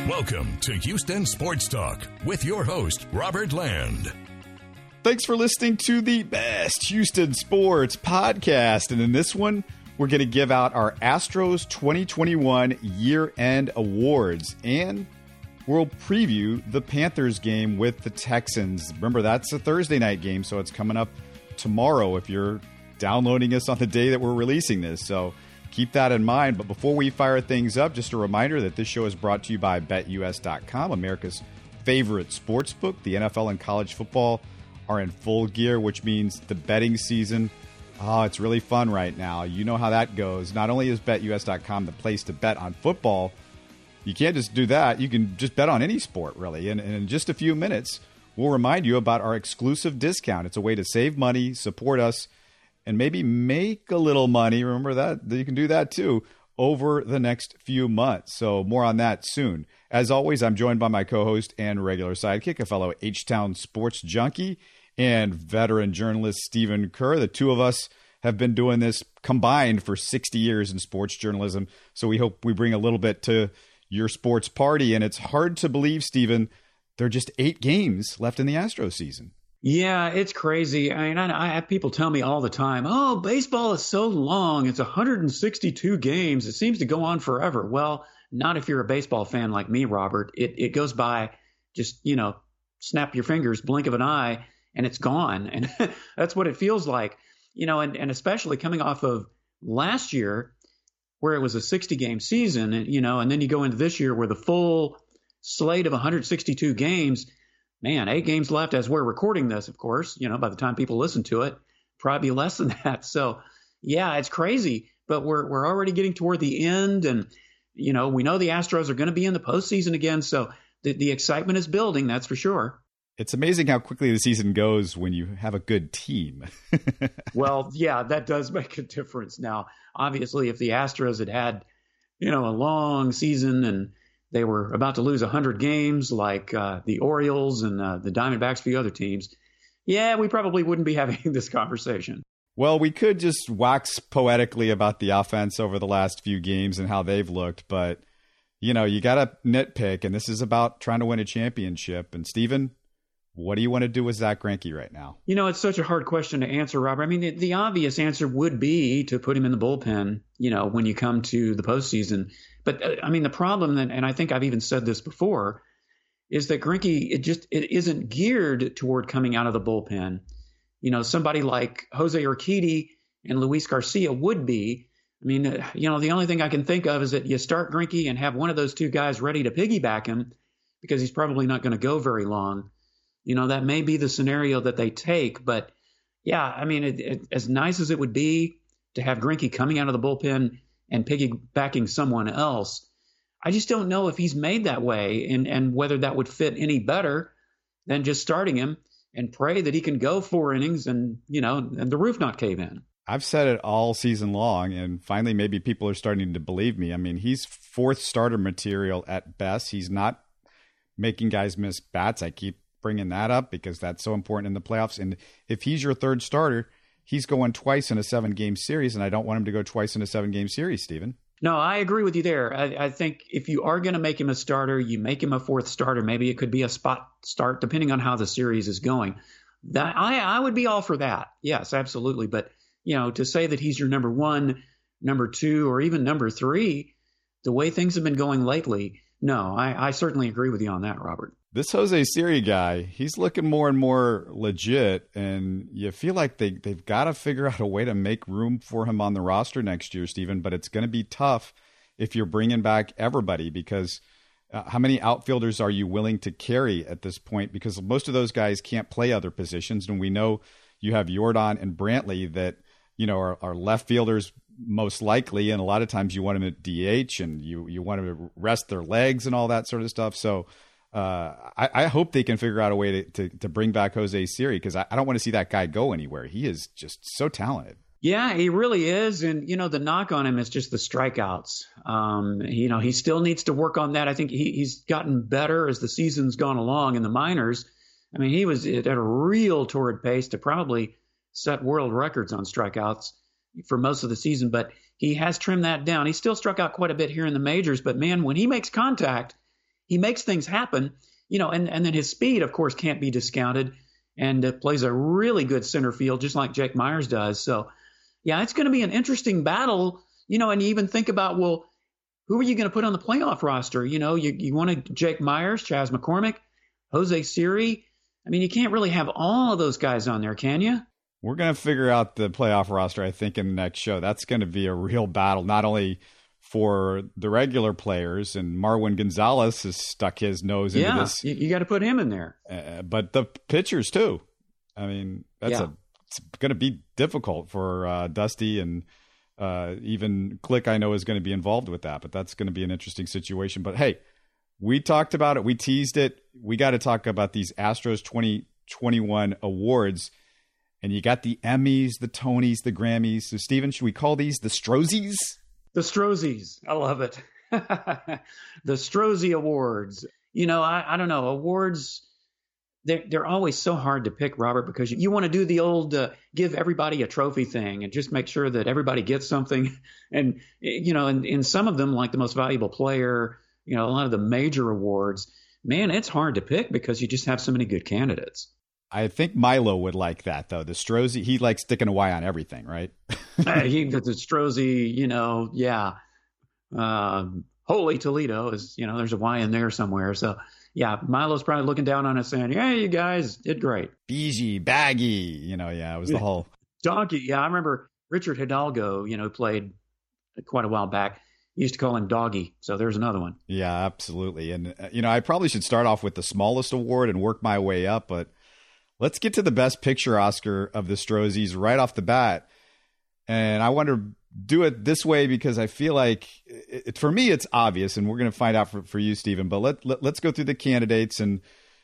Welcome to Houston Sports Talk with your host, Robert Land. Thanks for listening to the best Houston sports podcast. And in this one, we're going to give out our Astros 2021 year-end awards. And we'll preview the Panthers game with the Texans. Remember, that's a Thursday night game, so it's coming up tomorrow if you're downloading us on the day that we're releasing this. So keep that in mind. But before we fire things up, just a reminder that this show is brought to you by BetUS.com, America's favorite sports book. The NFL and college football are in full gear, which means the betting season, it's really fun right now. You know how that goes. Not only is BetUS.com the place to bet on football, you can't just do that. You can just bet on any sport, really. And in just a few minutes, we'll remind you about our exclusive discount. It's a way to save money, support us, and maybe make a little money. Remember that you can do that too over the next few months. So more on that soon. As always, I'm joined by my co-host and regular sidekick, a fellow H-Town sports junkie and veteran journalist Stephen Kerr. The two of us have been doing this combined for 60 years in sports journalism. So we hope we bring a little bit to your sports party. And it's hard to believe, Stephen, there are just 8 games left in the Astros season. Yeah, it's crazy. I mean, I have people tell me all the time, oh, baseball is so long. It's 162 games. It seems to go on forever. Well, not if you're a baseball fan like me, Robert. It goes by just, snap your fingers, blink of an eye, and it's gone. And that's what it feels like, and especially coming off of last year where it was a 60-game season, and then you go into this year where the full slate of 162 games. Man, 8 games left as we're recording this, of course. By the time people listen to it, probably less than that. So, yeah, it's crazy. But we're already getting toward the end. And, we know the Astros are going to be in the postseason again. So the excitement is building, that's for sure. It's amazing how quickly the season goes when you have a good team. Well, yeah, that does make a difference. Now, obviously, if the Astros had a long season and they were about to lose 100 games like the Orioles and the Diamondbacks, a few other teams, yeah, we probably wouldn't be having this conversation. Well, we could just wax poetically about the offense over the last few games and how they've looked, but, you got to nitpick, and this is about trying to win a championship. And, Stephen, what do you want to do with Zach Greinke right now? It's such a hard question to answer, Robert. I mean, the obvious answer would be to put him in the bullpen, when you come to the postseason. But, the problem, and I think I've even said this before, is that Greinke, it isn't geared toward coming out of the bullpen. Somebody like Jose Urquidy and Luis Garcia would be. I mean, the only thing I can think of is that you start Greinke and have one of those two guys ready to piggyback him because he's probably not going to go very long. That may be the scenario that they take. But, yeah, I mean, as nice as it would be to have Greinke coming out of the bullpen and piggybacking someone else, I just don't know if he's made that way and whether that would fit any better than just starting him and pray that he can go 4 innings and the roof not cave in. I've said it all season long, and finally maybe people are starting to believe me. I mean, he's 4th starter material at best. He's not making guys miss bats. I keep bringing that up because that's so important in the playoffs. And if he's your 3rd starter, he's going twice in a 7-game series, and I don't want him to go twice in a 7-game series, Stephen. No, I agree with you there. I think if you are going to make him a starter, you make him a 4th starter. Maybe it could be a spot start, depending on how the series is going. That I would be all for that. Yes, absolutely. But, to say that he's your number 1, number 2, or even number 3, the way things have been going lately, no, I certainly agree with you on that, Robert. This Jose Siri guy, he's looking more and more legit, and you feel like they've got to figure out a way to make room for him on the roster next year, Stephen, but it's going to be tough if you're bringing back everybody because how many outfielders are you willing to carry at this point? Because most of those guys can't play other positions, and we know you have Jordan and Brantley that are left fielders most likely, and a lot of times you want them at DH, and you want them to rest their legs and all that sort of stuff, so I hope they can figure out a way to bring back Jose Siri because I don't want to see that guy go anywhere. He is just so talented. Yeah, he really is. And, the knock on him is just the strikeouts. He still needs to work on that. I think he's gotten better as the season's gone along in the minors. I mean, he was at a real torrid pace to probably set world records on strikeouts for most of the season, but he has trimmed that down. He still struck out quite a bit here in the majors, but man, when he makes contact, he makes things happen, and then his speed, of course, can't be discounted, and plays a really good center field, just like Jake Myers does. So, yeah, it's going to be an interesting battle, and you even think about, well, who are you going to put on the playoff roster? You want Jake Myers, Chas McCormick, Jose Siri. I mean, you can't really have all of those guys on there, can you? We're going to figure out the playoff roster, I think, in the next show. That's going to be a real battle, not only for the regular players, and Marwin Gonzalez has stuck his nose into this. You got to put him in there. But the pitchers, too. I mean, it's going to be difficult for Dusty, and even Click, I know, is going to be involved with that. But that's going to be an interesting situation. But, hey, we talked about it. We teased it. We got to talk about these Astros 2021 awards. And you got the Emmys, the Tonys, the Grammys. So, Steven, should we call these the Strosies? The Strosies. I love it. The Strosie Awards. I don't know. Awards, they're always so hard to pick, Robert, because you want to do the old give everybody a trophy thing and just make sure that everybody gets something. And, in some of them, like the most valuable player, a lot of the major awards, man, it's hard to pick because you just have so many good candidates. I think Milo would like that, though. The Strozzi, he likes sticking a Y on everything, right? The Strozzi, yeah. Holy Toledo is, there's a Y in there somewhere. So, yeah, Milo's probably looking down on us saying, yeah, you guys did great. Beezy, Baggy, it was the whole. Donkey, yeah, I remember Richard Hidalgo, played quite a while back. He used to call him Doggy. So there's another one. Yeah, absolutely. And, I probably should start off with the smallest award and work my way up, but let's get to the Best Picture Oscar of the Strozzies right off the bat. And I want to do it this way because I feel like, for me, it's obvious, and we're going to find out for you, Stephen. But let's go through the candidates. And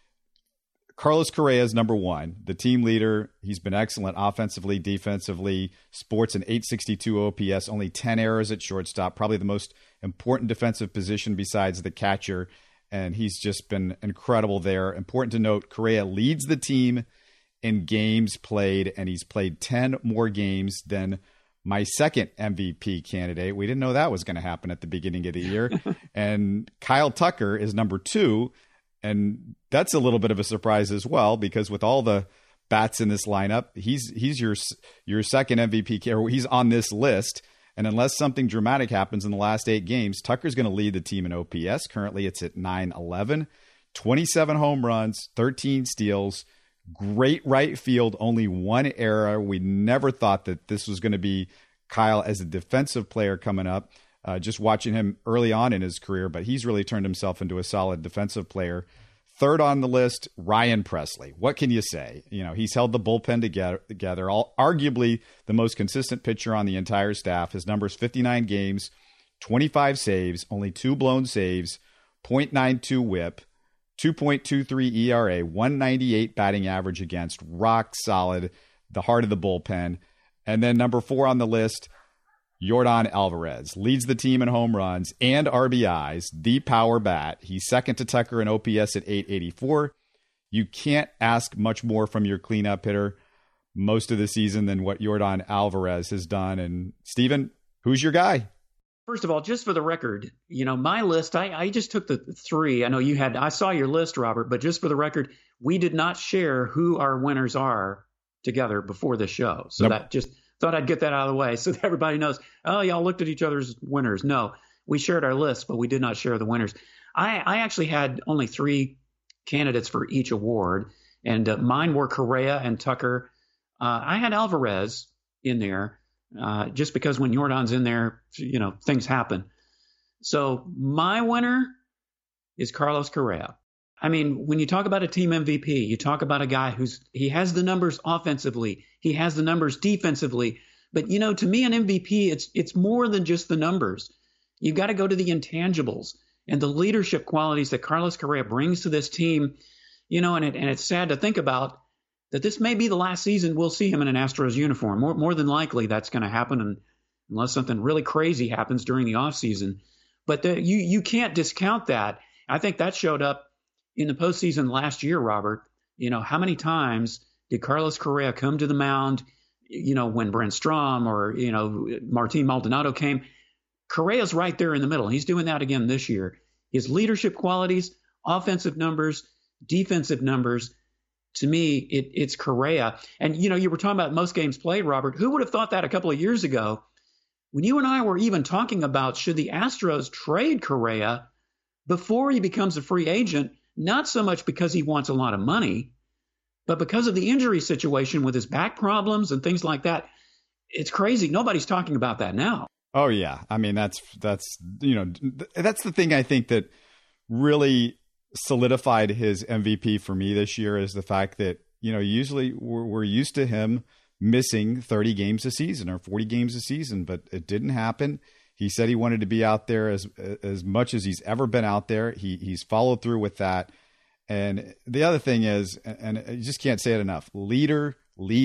Carlos Correa is number one, the team leader. He's been excellent offensively, defensively, sports an 862 OPS, only 10 errors at shortstop, probably the most important defensive position besides the catcher. And he's just been incredible there. Important to note, Correa leads the team in games played, and he's played 10 more games than my second MVP candidate. We didn't know that was going to happen at the beginning of the year. And Kyle Tucker is number two. And that's a little bit of a surprise as well, because with all the bats in this lineup, he's your second MVP, or he's on this list. And unless something dramatic happens in the last 8 games, Tucker's going to lead the team in OPS. Currently, it's at 911, 27 home runs, 13 steals, great right field, only 1 error. We never thought that this was going to be Kyle as a defensive player coming up, just watching him early on in his career, but he's really turned himself into a solid defensive player. Third on the list, Ryan Presley. What can you say? He's held the bullpen together. Arguably the most consistent pitcher on the entire staff. His numbers: 59 games, 25 saves, only 2 blown saves, .92 WHIP, 2.23 ERA, 198 batting average against. Rock solid, the heart of the bullpen. And then number 4 on the list, Yordan Alvarez leads the team in home runs and RBIs, the power bat. He's second to Tucker in OPS at 884. You can't ask much more from your cleanup hitter most of the season than what Yordan Alvarez has done. And Steven, who's your guy? First of all, just for the record, my list, I just took the 3. I know I saw your list, Robert, but just for the record, we did not share who our winners are together before the show. So That just thought I'd get that out of the way so that everybody knows, oh, y'all looked at each other's winners. No, we shared our list, but we did not share the winners. I actually had only 3 candidates for each award, and mine were Correa and Tucker. I had Alvarez in there just because when Yordan's in there, things happen. So my winner is Carlos Correa. I mean, when you talk about a team MVP, you talk about a guy he has the numbers offensively, he has the numbers defensively. But, to me, an MVP, it's more than just the numbers. You've got to go to the intangibles and the leadership qualities that Carlos Correa brings to this team. And it's sad to think about that this may be the last season we'll see him in an Astros uniform. More than likely that's going to happen unless something really crazy happens during the offseason. But you can't discount that. I think that showed up in the postseason last year, Robert. How many times did Carlos Correa come to the mound, when Brent Strom or, Martin Maldonado came? Correa's right there in the middle. He's doing that again this year. his leadership qualities, offensive numbers, defensive numbers. To me, it's Correa. And, you were talking about most games played, Robert. Who would have thought that a couple of years ago when you and I were even talking about should the Astros trade Correa before he becomes a free agent, not so much because he wants a lot of money, but because of the injury situation with his back problems and things like that. It's crazy. Nobody's talking about that now. Oh, yeah. I mean, that's the thing I think that really solidified his MVP for me this year is the fact that, usually we're used to him missing 30 games a season or 40 games a season, but it didn't happen. He said he wanted to be out there as much as he's ever been out there. He's followed through with that. And the other thing is, and you just can't say it enough, leader.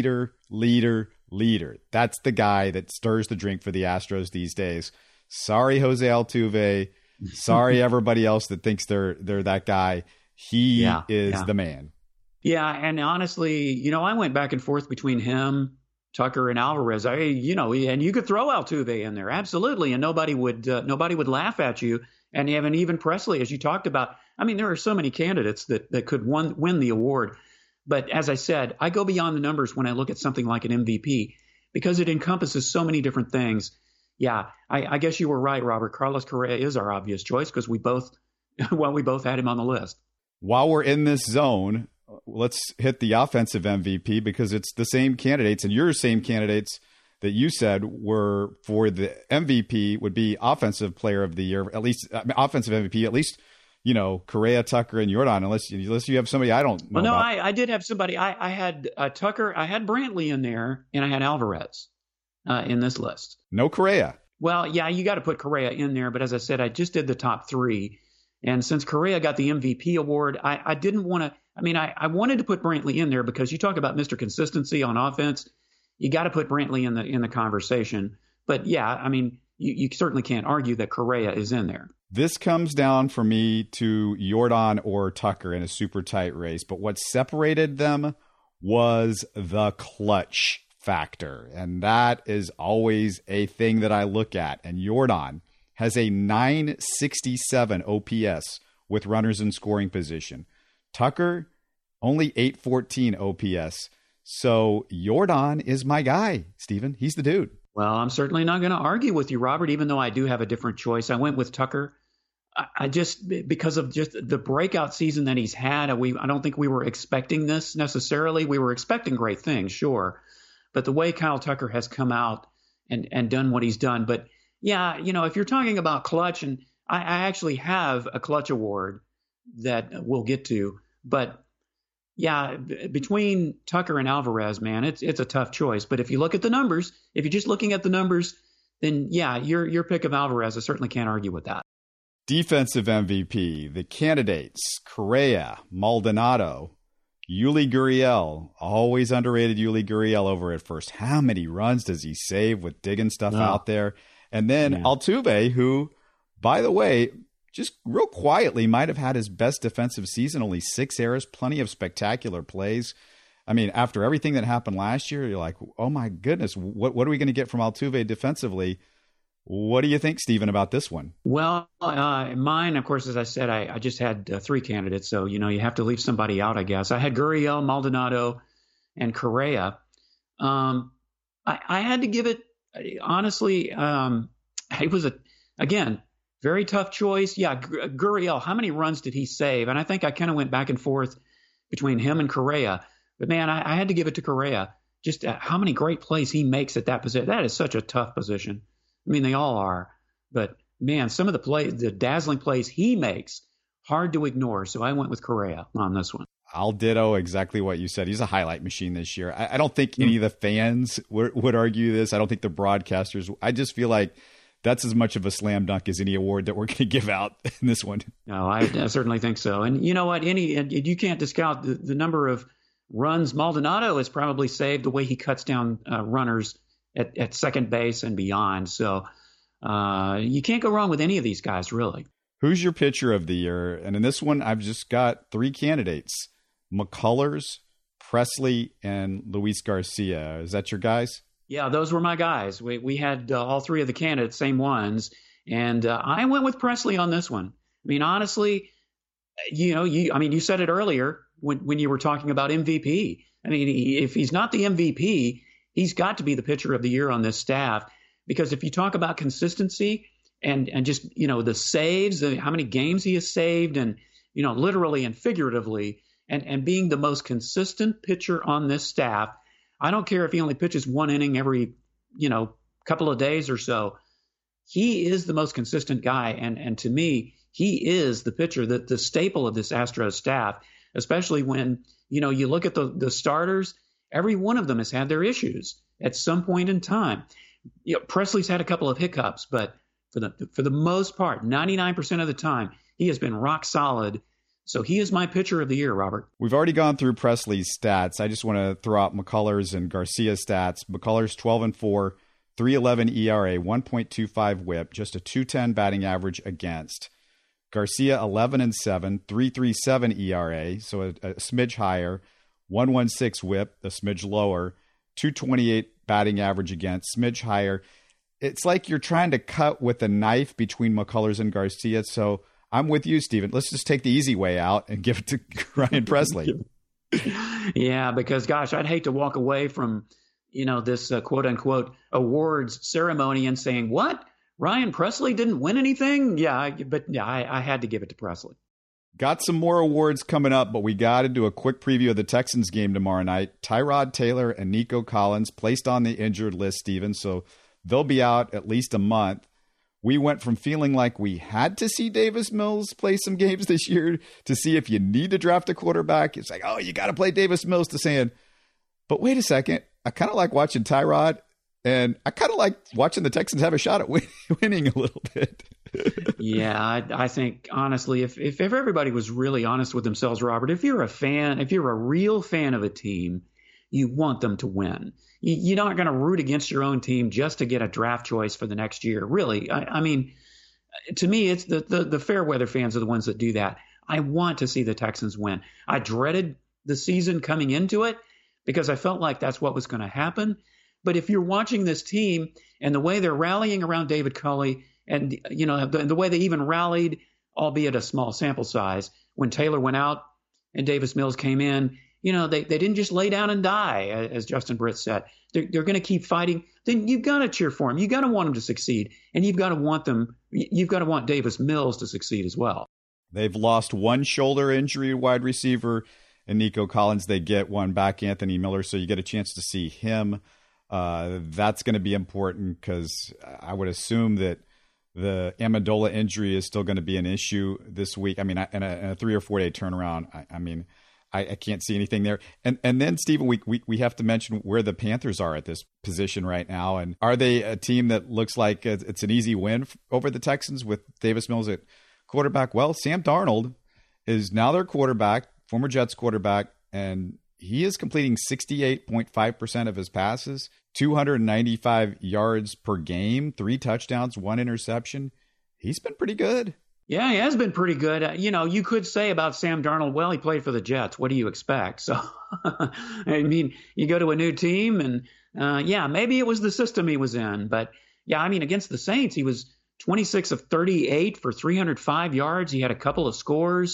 That's the guy that stirs the drink for the Astros these days. Sorry, Jose Altuve. Sorry, everybody else that thinks they're that guy. He is the man. Yeah, and honestly, I went back and forth between him, Tucker, and Alvarez. And you could throw Altuve in there, absolutely, and nobody would laugh at you. And even Presley, as you talked about. I mean, there are so many candidates that could win the award. But as I said, I go beyond the numbers when I look at something like an MVP because it encompasses so many different things. Yeah, I guess you were right, Robert. Carlos Correa is our obvious choice because we both had him on the list. While we're in this zone, let's hit the offensive MVP because it's the same candidates, and your same candidates that you said were for the MVP would be offensive player of the year, at least offensive MVP, at least, Correa, Tucker, and Jordan, unless you have somebody I don't know. Well, no, about. I did have somebody. I had Tucker, I had Brantley in there, and I had Alvarez in this list. No Correa. Well, yeah, you got to put Correa in there, but as I said, I just did the top three. And since Correa got the MVP award, I didn't want to. I mean, I wanted to put Brantley in there because you talk about Mr. Consistency on offense. You got to put Brantley in the conversation. But yeah, I mean, you certainly can't argue that Correa is in there. This comes down for me to Jordan or Tucker in a super tight race. But what separated them was the clutch factor. And that is always a thing that I look at. And Jordan has a 967 OPS with runners in scoring position. Tucker, only 814 OPS. So Jordan is my guy, Stephen. He's the dude. Well, I'm certainly not going to argue with you, Robert, even though I do have a different choice. I went with Tucker. I just, because of just the breakout season that he's had, I don't think we were expecting this necessarily. We were expecting great things, sure. But the way Kyle Tucker has come out and done what he's done. But yeah, if you're talking about clutch, and I actually have a clutch award that we'll get to, but yeah, between Tucker and Alvarez, man, it's a tough choice. But if you look at the numbers, if you're just looking at the numbers, then yeah, your pick of Alvarez, I certainly can't argue with that. Defensive MVP, the candidates, Correa, Maldonado, Yuli Gurriel, always underrated Yuli Gurriel over at first. How many runs does he save with digging stuff out there? And then Altuve, who, by the way, just real quietly might have had his best defensive season, only 6 errors, plenty of spectacular plays. I mean, after everything that happened last year, you're like, oh my goodness, what are we going to get from Altuve defensively? What do you think, Stephen, about this one? Well, mine, of course, as I said, I just had 3 candidates. So, you have to leave somebody out, I guess. I had Gurriel, Maldonado, and Correa. I had to give it, honestly, it was, again, very tough choice. Yeah, Gurriel, how many runs did he save? And I think I kind of went back and forth between him and Correa. But, man, I had to give it to Correa. Just how many great plays he makes at that position. That is such a tough position. I mean, they all are. But, man, some of the dazzling plays he makes, hard to ignore. So I went with Correa on this one. I'll ditto exactly what you said. He's a highlight machine this year. I don't think any of the fans would argue this. I don't think the broadcasters. I just feel like that's as much of a slam dunk as any award that we're going to give out in this one. No, I certainly think so. And you know what? You can't discount the number of runs Maldonado has probably saved, the way he cuts down runners at second base and beyond. So you can't go wrong with any of these guys, really. Who's your pitcher of the year? And in this one, I've just got 3 candidates: McCullers, Presley, and Luis Garcia. Is that your guys? Yeah, those were my guys. We had all 3 of the candidates, same ones. And I went with Presley on this one. I mean, honestly, you said it earlier when you were talking about MVP. I mean, if he's not the MVP, he's got to be the pitcher of the year on this staff, because if you talk about consistency and just, the saves, how many games he has saved, and, literally and figuratively, and being the most consistent pitcher on this staff, I don't care if he only pitches one inning every, couple of days or so. He is the most consistent guy. And to me, he is the pitcher, the staple of this Astros staff, especially when, you look at the starters. Every one of them has had their issues at some point in time. Presley's had a couple of hiccups, but for the most part, 99% of the time, he has been rock solid. So he is my pitcher of the year, Robert. We've already gone through Presley's stats. I just want to throw out McCullers and Garcia's stats. McCullers 12-4, 3.11 ERA, 1.25 WHIP, just a 2.10 batting average against. Garcia 11-7, 3.37 ERA, so a smidge higher, 1.16 WHIP, a smidge lower, 2.28 batting average against, smidge higher. It's like you're trying to cut with a knife between McCullers and Garcia. So I'm with you, Stephen. Let's just take the easy way out and give it to Ryan Presley. Yeah, because gosh, I'd hate to walk away from, this quote unquote awards ceremony and saying, what? Ryan Presley didn't win anything? Yeah, I had to give it to Presley. Got some more awards coming up, but we got to do a quick preview of the Texans game tomorrow night. Tyrod Taylor and Nico Collins placed on the injured list, Stephen, so they'll be out at least a month. We went from feeling like we had to see Davis Mills play some games this year to see if you need to draft a quarterback. It's like, oh, you got to play Davis Mills, to saying, but wait a second. I kind of like watching Tyrod, and I kind of like watching the Texans have a shot at winning a little bit. Yeah, I think, honestly, if everybody was really honest with themselves, Robert, if you're a real fan of a team, you want them to win. You're not going to root against your own team just to get a draft choice for the next year. Really, I mean, to me, it's the fair weather fans are the ones that do that. I want to see the Texans win. I dreaded the season coming into it because I felt like that's what was going to happen. But if you're watching this team and the way they're rallying around David Culley, and the way they even rallied, albeit a small sample size, when Taylor went out and Davis Mills came in, they didn't just lay down and die, as Justin Britt said. They're going to keep fighting. Then you've got to cheer for them. You've got to want them to succeed, and you've got to want Davis Mills to succeed as well. They've lost one shoulder injury wide receiver, and Nico Collins. They get one back, Anthony Miller, so you get a chance to see him. That's going to be important because I would assume that the Amendola injury is still going to be an issue this week. I mean, in a 3 or 4 day turnaround, I can't see anything there. And then, Stephen, we have to mention where the Panthers are at this position right now. And are they a team that looks like it's an easy win over the Texans with Davis Mills at quarterback? Well, Sam Darnold is now their quarterback, former Jets quarterback, and he is completing 68.5% of his passes, 295 yards per game, 3 touchdowns, 1 interception. He's been pretty good. Yeah, he has been pretty good. You could say about Sam Darnold, well, he played for the Jets. What do you expect? So, I mean, you go to a new team and, maybe it was the system he was in. But, against the Saints, he was 26 of 38 for 305 yards. He had a couple of scores.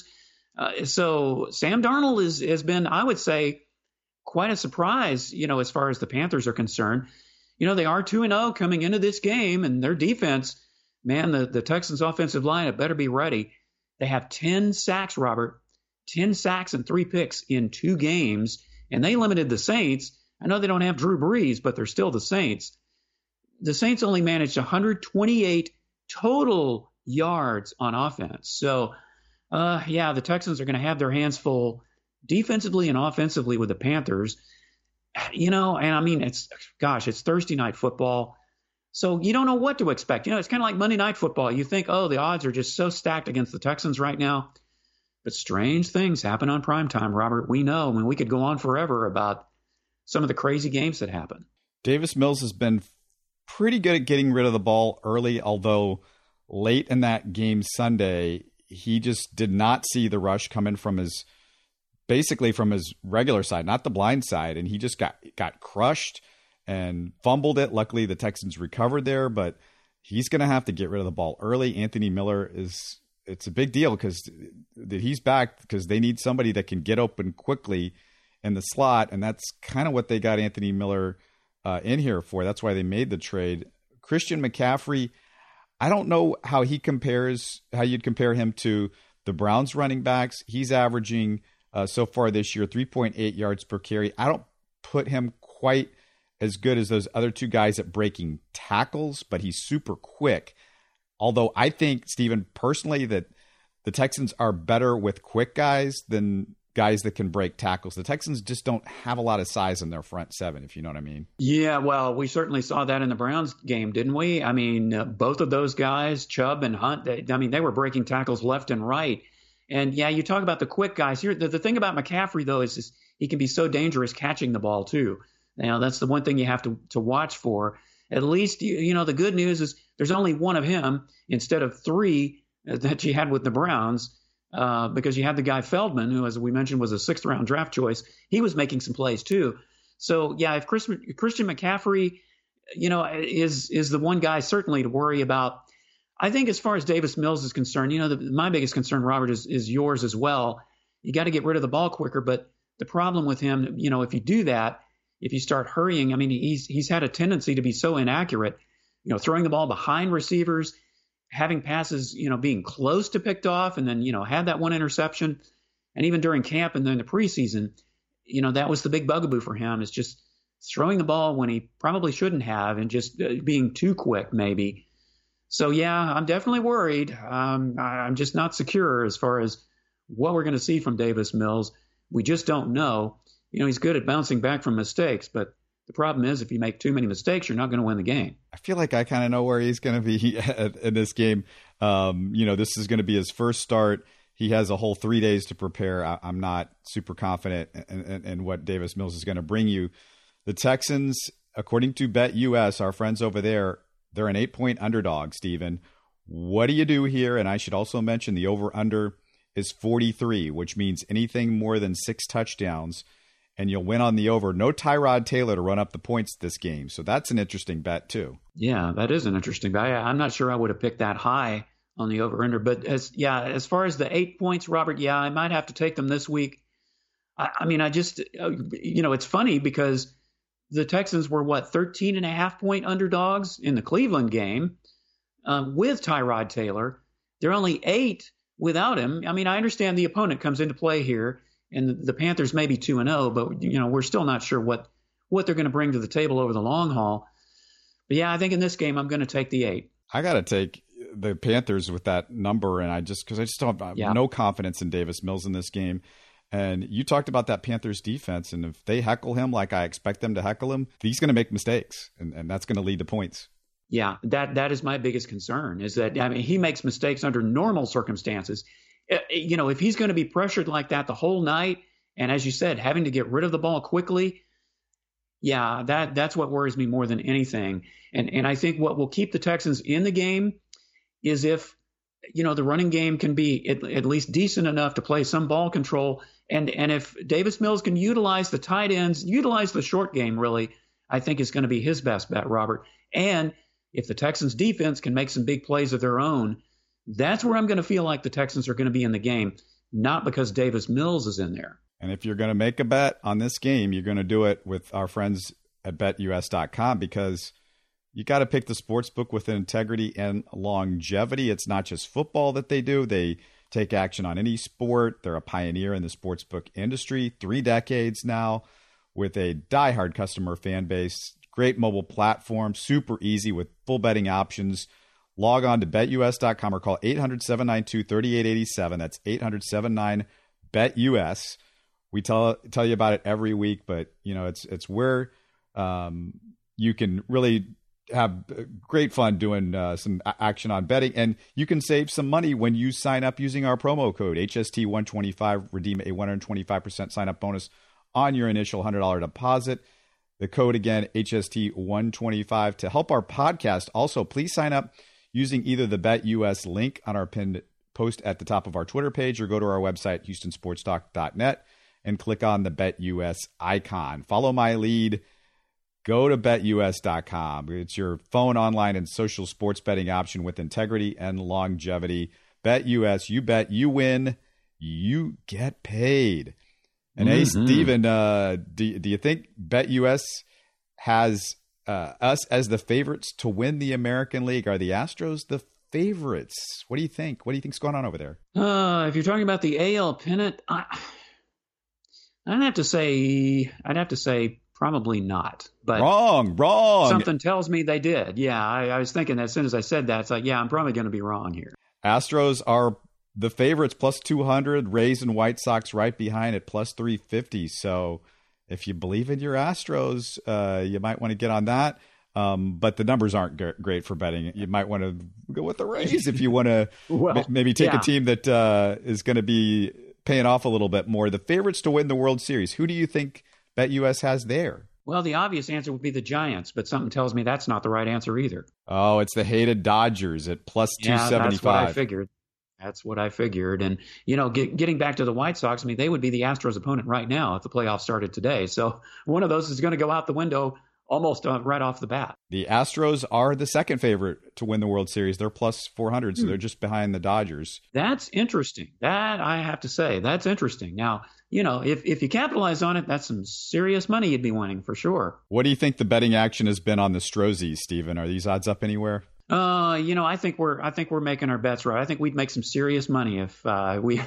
So Sam Darnold has been, I would say, quite a surprise, as far as the Panthers are concerned. They are 2-0 coming into this game, and their defense, man, the Texans' offensive line, it better be ready. They have 10 sacks, Robert, 10 sacks and 3 picks in 2 games, and they limited the Saints. I know they don't have Drew Brees, but they're still the Saints. The Saints only managed 128 total yards on offense. So, the Texans are going to have their hands full defensively and offensively with the Panthers. It's Thursday night football. So you don't know what to expect. It's kind of like Monday Night Football. You think, the odds are just so stacked against the Texans right now. But strange things happen on primetime, Robert. We know. We could go on forever about some of the crazy games that happen. Davis Mills has been pretty good at getting rid of the ball early, although late in that game Sunday, he just did not see the rush coming from his regular side, not the blind side. And he just got crushed and fumbled it. Luckily, the Texans recovered there, but he's going to have to get rid of the ball early. Anthony Miller is it's a big deal because that he's back, because they need somebody that can get open quickly in the slot, and that's kind of what they got Anthony Miller in here for. That's why they made the trade. Christian McCaffrey, I don't know how you'd compare him to the Browns running backs. He's averaging so far this year 3.8 yards per carry. I don't put him quite as good as those other two guys at breaking tackles, but he's super quick. Although I think, Stephen, personally, that the Texans are better with quick guys than guys that can break tackles. The Texans just don't have a lot of size in their front seven, if you know what I mean. Yeah, well, we certainly saw that in the Browns game, didn't we? I mean, both of those guys, Chubb and Hunt, they were breaking tackles left and right. And yeah, you talk about the quick guys here. The thing about McCaffrey, though, is he can be so dangerous catching the ball, too. Now, that's the one thing you have to watch for. At least, the good news is there's only one of him instead of three that you had with the Browns, because you had the guy Feldman, who, as we mentioned, was a 6th-round draft choice. He was making some plays, too. So, yeah, if Christian McCaffrey, is the one guy certainly to worry about. I think as far as Davis Mills is concerned, my biggest concern, Robert, is yours as well. You got to get rid of the ball quicker. But the problem with him, if you do that, if you start hurrying, I mean, he's had a tendency to be so inaccurate, throwing the ball behind receivers, having passes, being close to picked off, and then, had that one interception. And even during camp and then the preseason, that was the big bugaboo for him, is just throwing the ball when he probably shouldn't have, and just being too quick maybe. So, yeah, I'm definitely worried. I'm just not secure as far as what we're going to see from Davis Mills. We just don't know. He's good at bouncing back from mistakes, but the problem is if you make too many mistakes, you're not going to win the game. I feel like I kind of know where he's going to be in this game. This is going to be his first start. He has a whole 3 days to prepare. I'm not super confident in what Davis Mills is going to bring you. The Texans, according to BetUS, our friends over there, they're an 8-point underdog, Stephen. What do you do here? And I should also mention the over-under is 43, which means anything more than 6 touchdowns, and you'll win on the over. No Tyrod Taylor to run up the points this game. So that's an interesting bet, too. Yeah, that is an interesting bet. I'm not sure I would have picked that high on the over-under. But as far as the 8 points, Robert, I might have to take them this week. It's funny because the Texans were, 13.5-point underdogs in the Cleveland game with Tyrod Taylor. They're only 8 without him. I mean, I understand the opponent comes into play here, and the Panthers may be 2-0, but, we're still not sure what they're going to bring to the table over the long haul. But, I think in this game I'm going to take the 8. I got to take the Panthers with that number, and I just don't have no confidence in Davis Mills in this game. And you talked about that Panthers defense, and if they heckle him like I expect them to heckle him, he's going to make mistakes, and that's going to lead to points. Yeah, that is my biggest concern, is that, he makes mistakes under normal circumstances. If he's going to be pressured like that the whole night, and as you said, having to get rid of the ball quickly, that's what worries me more than anything. And I think what will keep the Texans in the game is if, the running game can be at least decent enough to play some ball control. And if Davis Mills can utilize the tight ends, utilize the short game, really, I think is going to be his best bet, Robert. And if the Texans defense can make some big plays of their own, that's where I'm going to feel like the Texans are going to be in the game, not because Davis Mills is in there. And if you're going to make a bet on this game, you're going to do it with our friends at BetUS.com, because you got to pick the sports book with integrity and longevity. It's not just football that they do. They take action on any sport. They're a pioneer in the sportsbook industry, 3 decades now, with a diehard customer fan base. Great mobile platform, super easy with full betting options. Log on to BetUS.com or call 800-792-3887. That's 800-79-BET-US. We tell you about it every week, but it's where you can really have great fun doing some action on betting, and you can save some money when you sign up using our promo code HST125. Redeem a 125% sign up bonus on your initial $100 deposit. The code again, HST125. To help our podcast, also please sign up using either the BetUS link on our pinned post at the top of our Twitter page, or go to our website, HoustonSportsTalk.net, and click on the BetUS icon. Follow my lead. Go to BetUS.com. It's your phone, online, and social sports betting option with integrity and longevity. BetUS. You bet, you win, you get paid. And hey, Steven, do you think BetUS has us as the favorites to win the American League? Are the Astros the favorites? What do you think? What do you think's going on over there? If you're talking about the AL pennant, I'd have to say probably not. But wrong. Something tells me they did. Yeah, I was thinking as soon as I said that, it's like, yeah, I'm probably going to be wrong here. Astros are the favorites, plus 200. Rays and White Sox right behind at plus 350. So if you believe in your Astros, you might want to get on that. But the numbers aren't great for betting. You might want to go with the Rays if you want to maybe take a team that is going to be paying off a little bit more. The favorites to win the World Series, who do you think BetUS has there? Well, the obvious answer would be the Giants, but something tells me that's not the right answer either. Oh, it's the hated Dodgers at plus 275. That's what I figured. And, getting back to the White Sox, I mean, they would be the Astros opponent right now if the playoffs started today. So one of those is going to go out the window almost right off the bat. The Astros are the second favorite to win the World Series. They're plus 400, so they're just behind the Dodgers. That's interesting. That I have to say, that's interesting. Now, if you capitalize on it, that's some serious money you'd be winning for sure. What do you think the betting action has been on the Strozzies, Steven? Are these odds up anywhere? I think we're making our bets right. I think we'd make some serious money if we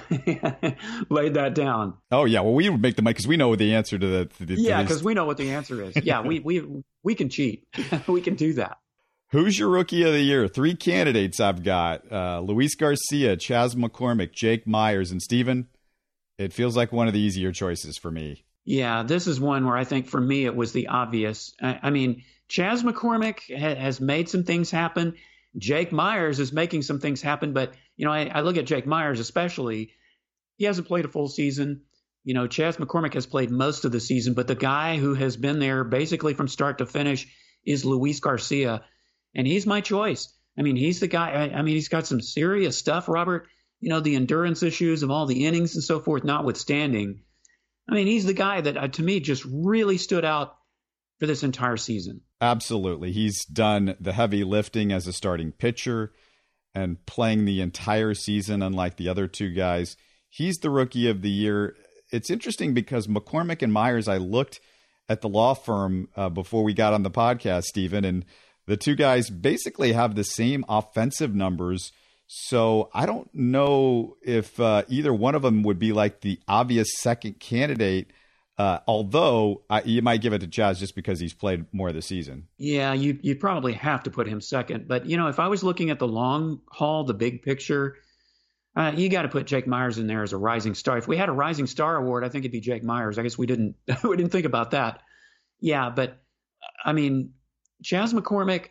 laid that down. Oh yeah, well we would make the money because we know the answer to the because we know what the answer is. Yeah, we can cheat. We can do that. Who's your rookie of the year? 3 candidates I've got: Luis Garcia, Chas McCormick, Jake Myers, and Steven. It feels like one of the easier choices for me. Yeah, this is one where I think for me it was the obvious. I mean, Chas McCormick has made some things happen. Jake Myers is making some things happen. But, I look at Jake Myers especially. He hasn't played a full season. Chas McCormick has played most of the season. But the guy who has been there basically from start to finish is Luis Garcia. And he's my choice. I mean, he's the guy. I mean, he's got some serious stuff, Robert. The endurance issues of all the innings and so forth notwithstanding. I mean, he's the guy that, to me, just really stood out for this entire season. Absolutely. He's done the heavy lifting as a starting pitcher and playing the entire season, unlike the other two guys. He's the rookie of the year. It's interesting because McCormick and Myers, I looked at the law firm before we got on the podcast, Steven, and the two guys basically have the same offensive numbers. So I don't know if either one of them would be like the obvious second candidate. Although you might give it to Chas just because he's played more of the season. Yeah, you probably have to put him second. But, if I was looking at the long haul, the big picture, you got to put Jake Myers in there as a rising star. If we had a rising star award, I think it'd be Jake Myers. I guess we didn't think about that. Yeah, but, I mean, Chas McCormick,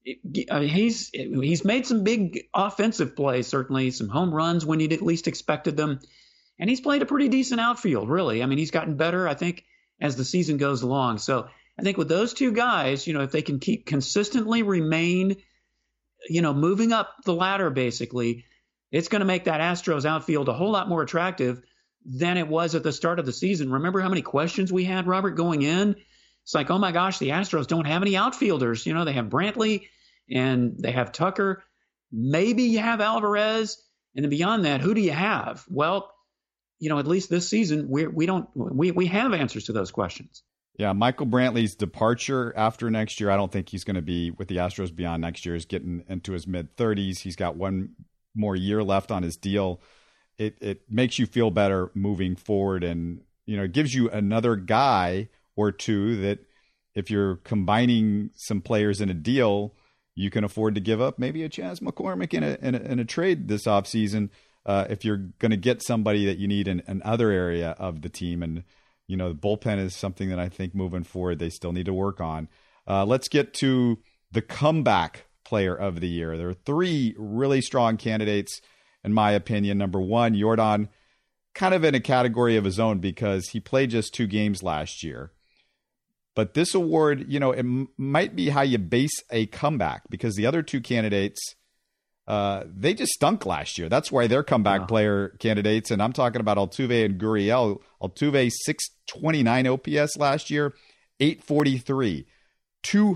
he's made some big offensive plays, certainly, some home runs when you'd at least expected them. And he's played a pretty decent outfield, really. I mean, he's gotten better, I think, as the season goes along. So I think with those two guys, if they can keep consistently remain, moving up the ladder, basically, it's going to make that Astros outfield a whole lot more attractive than it was at the start of the season. Remember how many questions we had, Robert, going in? It's like, oh my gosh, the Astros don't have any outfielders. They have Brantley and they have Tucker. Maybe you have Alvarez. And then beyond that, who do you have? Well, at least this season, we have answers to those questions. Yeah, Michael Brantley's departure after next year, I don't think he's going to be with the Astros beyond next year. He's getting into his mid-30s. He's got one more year left on his deal. It makes you feel better moving forward, and it gives you another guy or two that if you're combining some players in a deal, you can afford to give up maybe a Chas McCormick in a trade this offseason. If you're going to get somebody that you need in another area of the team. And, the bullpen is something that I think moving forward they still need to work on. Let's get to the comeback player of the year. There are 3 really strong candidates, in my opinion. Number 1, Yordan, kind of in a category of his own because he played just 2 games last year. But this award, it might be how you base a comeback because the other 2 candidates, they just stunk last year. That's why they're comeback player candidates. And I'm talking about Altuve and Gurriel. Altuve, 629 OPS last year, 843,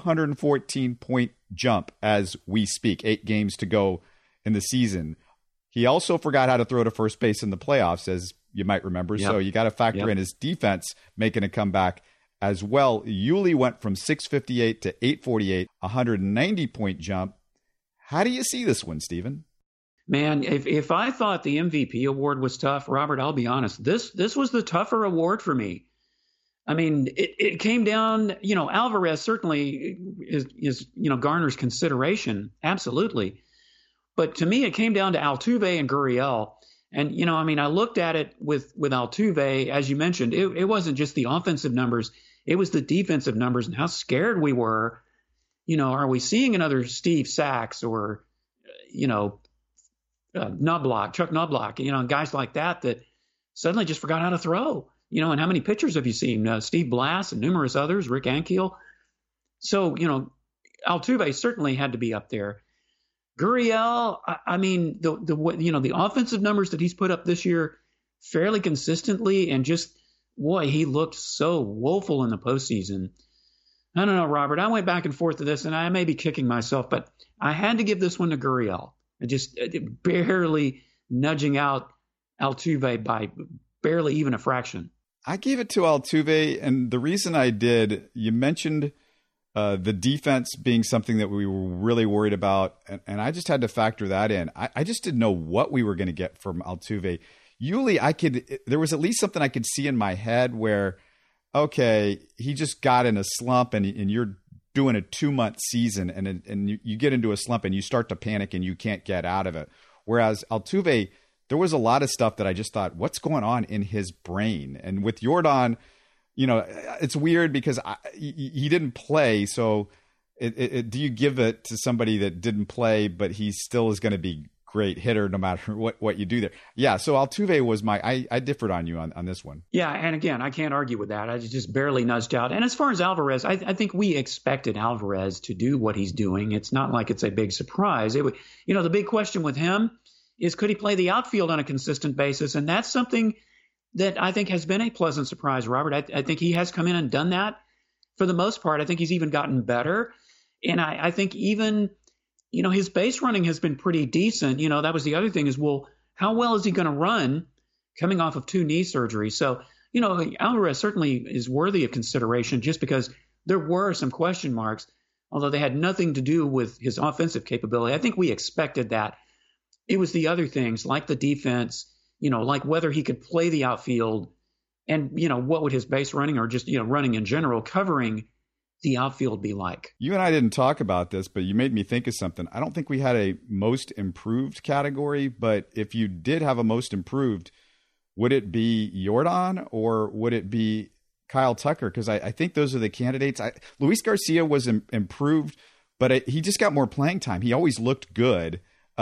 214-point jump as we speak. 8 games to go in the season. He also forgot how to throw to first base in the playoffs, as you might remember. Yep. So you got to factor in his defense making a comeback as well. Yuli went from 658 to 848, 190-point jump. How do you see this one, Stephen? Man, if I thought the MVP award was tough, Robert, I'll be honest, this was the tougher award for me. I mean, it came down, Alvarez certainly is garners consideration, absolutely. But to me, it came down to Altuve and Gurriel. And, I looked at it with Altuve, as you mentioned, it wasn't just the offensive numbers, it was the defensive numbers and how scared we were. Are we seeing another Steve Sachs or, Chuck Knobloch, guys like that suddenly just forgot how to throw, and how many pitchers have you seen? Steve Blass and numerous others, Rick Ankiel. So, Altuve certainly had to be up there. Gurriel, the offensive numbers that he's put up this year fairly consistently, and just, boy, he looked so woeful in the postseason. I don't know, Robert. I went back and forth to this, and I may be kicking myself, but I had to give this one to Gurriel. Just barely nudging out Altuve by barely even a fraction. I gave it to Altuve, and the reason I did, you mentioned the defense being something that we were really worried about, and I just had to factor that in. I just didn't know what we were going to get from Altuve. Yuli, there was at least something I could see in my head where, okay, he just got in a slump, and you're doing a 2-month season, and you get into a slump and you start to panic and you can't get out of it. Whereas Altuve, there was a lot of stuff that I just thought, what's going on in his brain? And with Yordan, it's weird because he didn't play. So do you give it to somebody that didn't play, but he still is going to be great hitter no matter what you do there? Yeah. So Altuve was I differed on you on this one. Yeah. And again, I can't argue with that. I just barely nudged out. And as far as Alvarez, I think we expected Alvarez to do what he's doing. It's not like it's a big surprise. The big question with him is, could he play the outfield on a consistent basis? And that's something that I think has been a pleasant surprise, Robert. I think he has come in and done that for the most part. I think he's even gotten better. And I think even, his base running has been pretty decent. That was the other thing is, well, how well is he going to run coming off of 2 knee surgeries? So, Alvarez certainly is worthy of consideration just because there were some question marks, although they had nothing to do with his offensive capability. I think we expected that. It was the other things like the defense, like whether he could play the outfield and, what would his base running or just, running in general, covering the outfield be like. You and I didn't talk about this, but you made me think of something. I don't think we had a most improved category, but if you did have a most improved, would it be Yordan or would it be Kyle Tucker? Because I think those are the candidates. Luis Garcia was improved, but he just got more playing time. He always looked good.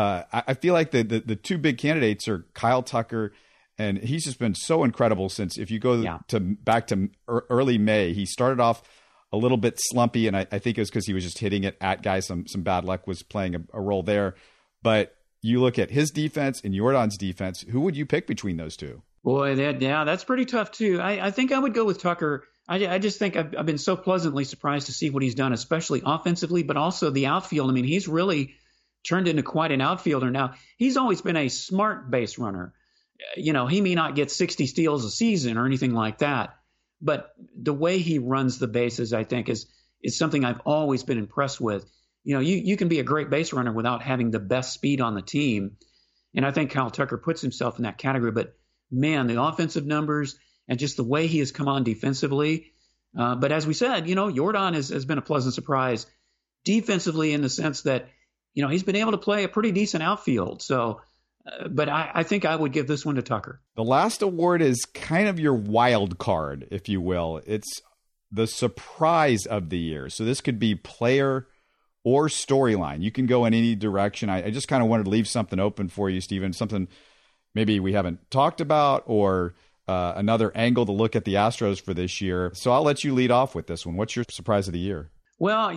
I feel like the 2 big candidates are Kyle Tucker, and he's just been so incredible since, if you go back to early May, he started off a little bit slumpy, and I think it was because he was just hitting it at guys. Some bad luck was playing a role there. But you look at his defense and Yordan's defense, who would you pick between those two? Boy, that's pretty tough too. I think I would go with Tucker. I just think I've been so pleasantly surprised to see what he's done, especially offensively, but also the outfield. I mean, he's really turned into quite an outfielder now. He's always been a smart base runner. He may not get 60 steals a season or anything like that, but the way he runs the bases, I think, is something I've always been impressed with. You can be a great base runner without having the best speed on the team. And I think Kyle Tucker puts himself in that category. But, man, the offensive numbers and just the way he has come on defensively. But as we said, Yordan has been a pleasant surprise defensively in the sense that, he's been able to play a pretty decent outfield. So, but I think I would give this one to Tucker. The last award is kind of your wild card, if you will. It's the surprise of the year. So this could be player or storyline. You can go in any direction. I just kind of wanted to leave something open for you, Stephen, something maybe we haven't talked about or another angle to look at the Astros for this year. So I'll let you lead off with this one. What's your surprise of the year? Well,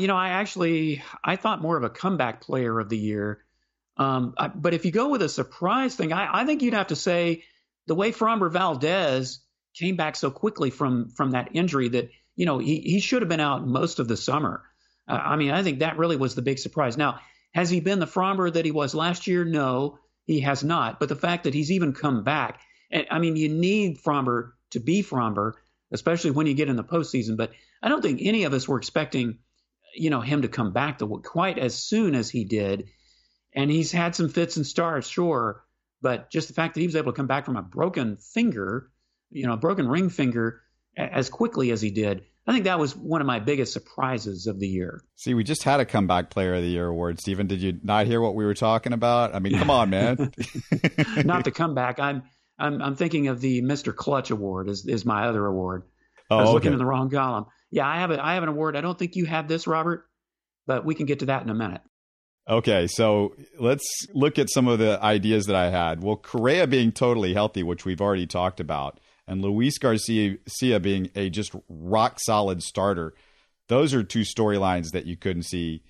I thought more of a comeback player of the year. But if you go with a surprise thing, I think you'd have to say the way Framber Valdez came back so quickly from that injury that, he should have been out most of the summer. I think that really was the big surprise. Now, has he been the Framber that he was last year? No. he has not. But the fact that he's even come back, and I mean, you need Framber to be Framber, especially when you get in the postseason. But I don't think any of us were expecting, him to come back quite as soon as he did. And he's had some fits and starts, sure. But just the fact that he was able to come back from a broken finger, a broken ring finger as quickly as he did, I think that was one of my biggest surprises of the year. See, we just had a Comeback Player of the Year award, Stephen. Did you not hear what we were talking about? I mean, come on, man. Not the comeback. I'm thinking of the Mr. Clutch Award is my other award. Oh, I was okay. looking in the wrong column. Yeah, I have an award. I don't think you have this, Robert, but we can get to that in a minute. Okay, so let's look at some of the ideas that I had. Well, Correa being totally healthy, which we've already talked about, and Luis Garcia being a just rock-solid starter. Those are two storylines that you couldn't see.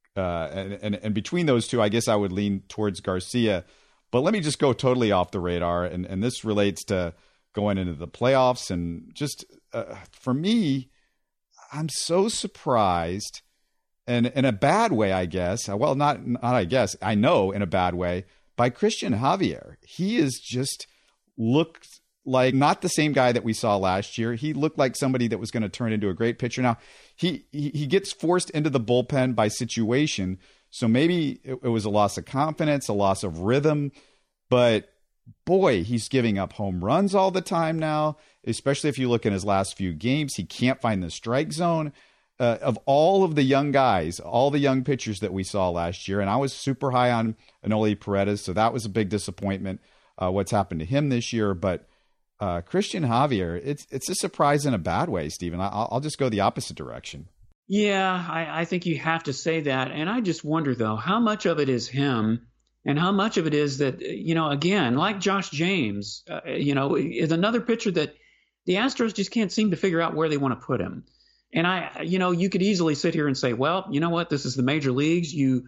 And between those two, I guess I would lean towards Garcia. But let me just go totally off the radar, and this relates to going into the playoffs. And just for me, I'm so surprised, and in a bad way, I guess. Well, not I guess. I know in a bad way, by Christian Javier. He is just looked like not the same guy that we saw last year. He looked like somebody that was going to turn into a great pitcher. Now, he gets forced into the bullpen by situation, so maybe it was a loss of confidence, a loss of rhythm. But boy, he's giving up home runs all the time now, especially if you look in his last few games. He can't find the strike zone. Of all of the young guys, all the young pitchers that we saw last year, and I was super high on Enoli Paredes, so that was a big disappointment, what's happened to him this year. But Christian Javier, it's a surprise in a bad way, Stephen. I'll just go the opposite direction. Yeah, I think you have to say that. And I just wonder, though, how much of it is him and how much of it is that, again, like Josh James, is another pitcher that the Astros just can't seem to figure out where they want to put him. And you could easily sit here and say, well, you know what? This is the major leagues. You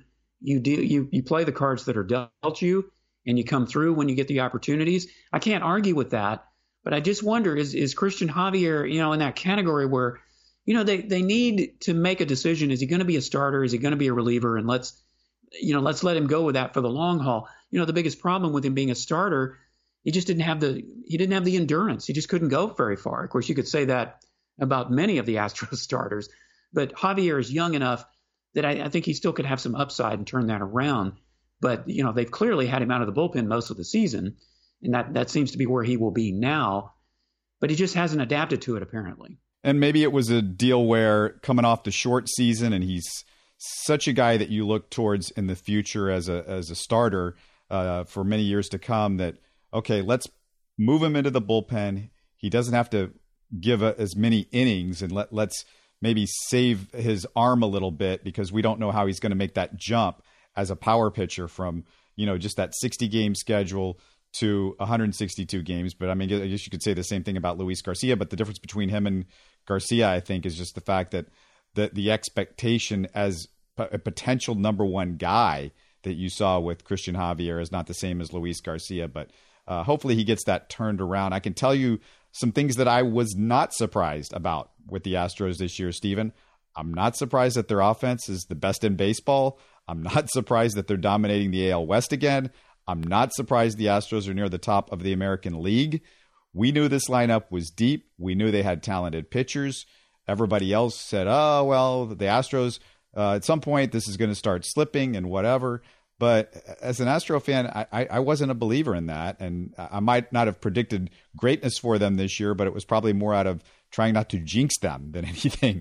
play the cards that are dealt you, and you come through when you get the opportunities. I can't argue with that. But I just wonder, is Christian Javier, in that category where, they need to make a decision. Is he going to be a starter? Is he going to be a reliever? And let's let him go with that for the long haul. The biggest problem with him being a starter, he didn't have the endurance. He just couldn't go very far. Of course, you could say that about many of the Astros starters. But Javier is young enough that I think he still could have some upside and turn that around. But, they've clearly had him out of the bullpen most of the season. And that seems to be where he will be now. But he just hasn't adapted to it, apparently. And maybe it was a deal where coming off the short season, and he's such a guy that you look towards in the future as a starter for many years to come, that, okay, let's move him into the bullpen. He doesn't have to give as many innings, and let's maybe save his arm a little bit, because we don't know how he's going to make that jump as a power pitcher from, just that 60-game schedule to 162 games. But I mean, I guess you could say the same thing about Luis Garcia, but the difference between him and Garcia, I think, is just the fact that the expectation as a potential number one guy that you saw with Christian Javier is not the same as Luis Garcia. But hopefully he gets that turned around. I can tell you some things that I was not surprised about with the Astros this year, Stephen. I'm not surprised that their offense is the best in baseball. I'm not surprised that they're dominating the AL West again. I'm not surprised the Astros are near the top of the American League. We knew this lineup was deep. We knew they had talented pitchers. Everybody else said, oh, well, the Astros, at some point, this is going to start slipping and whatever. But as an Astro fan, I wasn't a believer in that. And I might not have predicted greatness for them this year, but it was probably more out of trying not to jinx them than anything.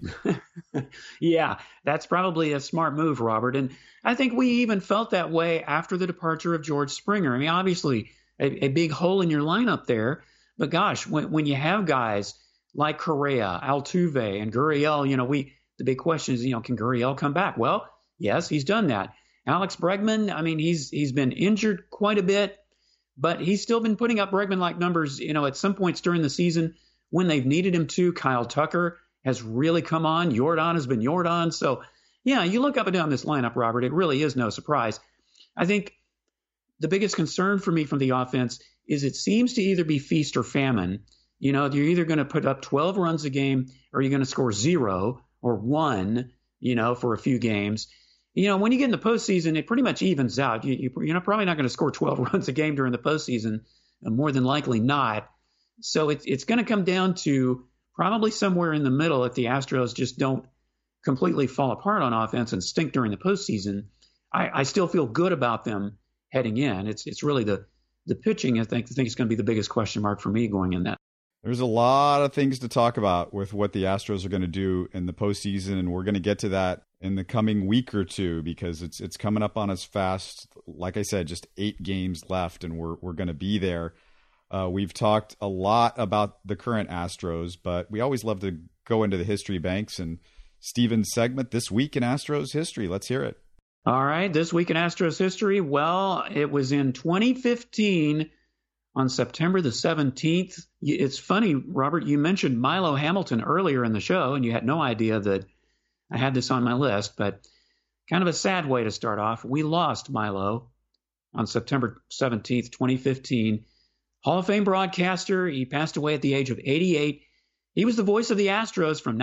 Yeah, that's probably a smart move, Robert. And I think we even felt that way after the departure of George Springer. I mean, obviously, a big hole in your lineup there. But gosh, when you have guys like Correa, Altuve, and Gurriel, the big question is, can Gurriel come back? Well, yes, he's done that. Alex Bregman, I mean, he's been injured quite a bit, but he's still been putting up Bregman-like numbers, at some points during the season when they've needed him to. Kyle Tucker has really come on. Yordan has been Yordan. So, yeah, you look up and down this lineup, Robert, it really is no surprise. I think the biggest concern for me from the offense is it seems to either be feast or famine. You're either going to put up 12 runs a game or you're going to score 0 or 1, for a few games. when you get in the postseason, it pretty much evens out. You're probably not going to score 12 runs a game during the postseason, more than likely not. So it's going to come down to probably somewhere in the middle if the Astros just don't completely fall apart on offense and stink during the postseason. I still feel good about them heading in. It's really the pitching, I think is going to be the biggest question mark for me going in that. There's a lot of things to talk about with what the Astros are going to do in the postseason, and we're going to get to that in the coming week or two because it's coming up on us fast. Like I said, just 8 games left, and we're going to be there. We've talked a lot about the current Astros, but we always love to go into the history banks. And Steven's segment, This Week in Astros History. Let's hear it. All right, This Week in Astros History. Well, it was in 2015 on September the 17th. It's funny, Robert, you mentioned Milo Hamilton earlier in the show, and you had no idea that I had this on my list, but kind of a sad way to start off. We lost Milo on September 17th, 2015. Hall of Fame broadcaster. He passed away at the age of 88. He was the voice of the Astros from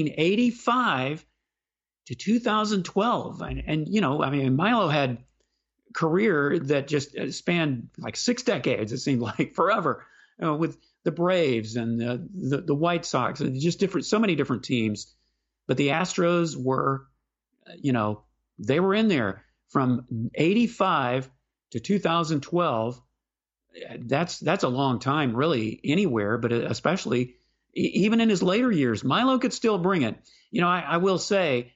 1985 to 2012. And Milo had a career that just spanned like 6 decades, it seemed like, forever, with the Braves and the White Sox, and just so many different teams. But the Astros were, they were in there from 85 to 2012. That's a long time, really, anywhere, but especially even in his later years. Milo could still bring it. I will say,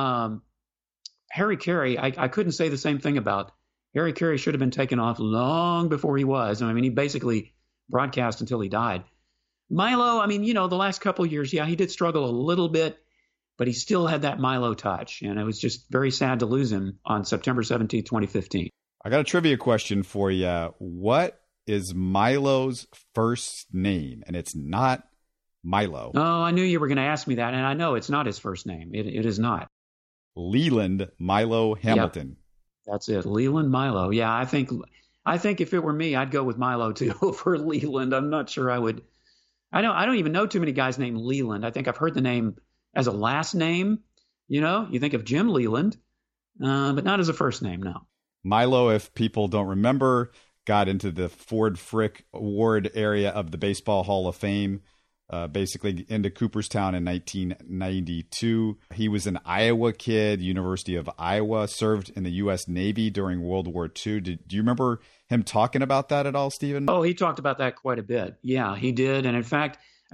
Harry Carey, I couldn't say the same thing about. Harry Carey should have been taken off long before he was. I mean, he basically broadcast until he died. Milo, the last couple of years, he did struggle a little bit, but he still had that Milo touch, and it was just very sad to lose him on September 17, 2015. I got a trivia question for you. What is Milo's first name? And it's not Milo. Oh, I knew you were going to ask me that, and I know it's not his first name. It is not. Leland Milo Hamilton. Yep. That's it, Leland Milo. Yeah, I think if it were me, I'd go with Milo too over Leland. I'm not sure I would. I don't even know too many guys named Leland. I think I've heard the name as a last name. You think of Jim Leland, but not as a first name. No. Milo, if people don't remember, got into the Ford Frick Award area of the Baseball Hall of Fame, basically into Cooperstown in 1992. He was an Iowa kid, University of Iowa, served in the U.S. Navy during World War II. Do you remember him talking about that at all, Stephen? Oh, he talked about that quite a bit. Yeah, he did. And in fact,